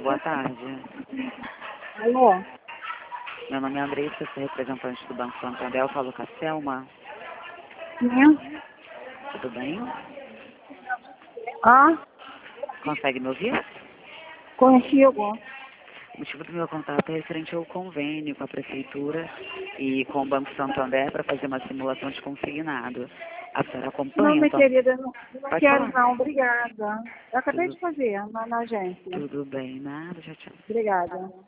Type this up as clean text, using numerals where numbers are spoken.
boa tarde. Alô? Meu nome é Andressa, sou representante do Banco Santander. Eu falo com a Selma. Sim. Tudo bem? Ah, Consegue me ouvir? consigo. O motivo do meu contato é referente ao convênio com a Prefeitura e com o Banco Santander para fazer uma simulação de consignado. A senhora Não, acompanha, minha então? querida, não Pode quero falar. não, obrigada. Eu acabei Tudo, de fazer na agência. tudo bem, nada, já te... Obrigada.